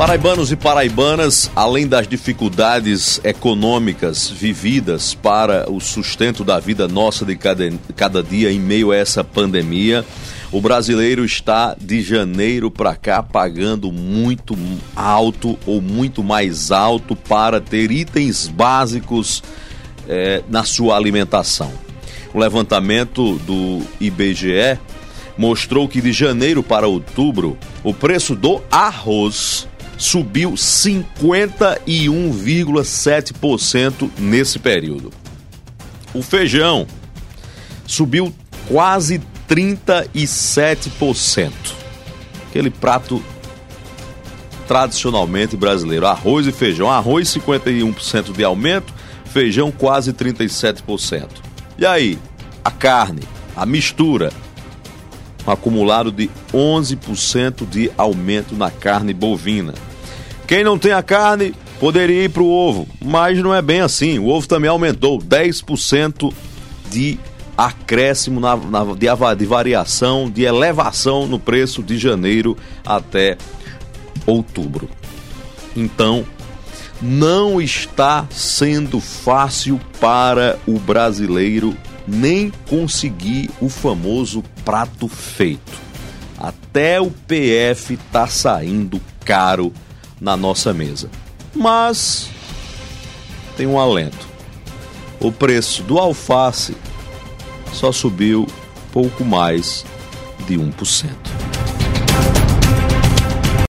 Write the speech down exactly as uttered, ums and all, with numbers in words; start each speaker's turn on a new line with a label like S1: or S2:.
S1: Paraibanos e paraibanas, além das dificuldades econômicas vividas para o sustento da vida nossa de cada, cada dia em meio a essa pandemia, o brasileiro está de janeiro para cá pagando muito alto ou muito mais alto para ter itens básicos eh, na sua alimentação. O levantamento do I B G E mostrou que de janeiro para outubro o preço do arroz subiu cinquenta e um vírgula sete por cento nesse período. O feijão subiu quase trinta e sete por cento. Aquele prato tradicionalmente brasileiro, arroz e feijão. Arroz cinquenta e um por cento de aumento, feijão quase trinta e sete por cento. E aí, a carne, a mistura, um acumulado de onze por cento de aumento na carne bovina. Quem não tem a carne poderia ir para o ovo, mas não é bem assim. O ovo também aumentou dez por cento de acréscimo, na, na, de, de variação, de elevação no preço de janeiro até outubro. Então, não está sendo fácil para o brasileiro nem conseguir o famoso prato feito. Até o P F está saindo caro na nossa mesa. Mas tem um alento. O preço do alface só subiu pouco mais de um por cento.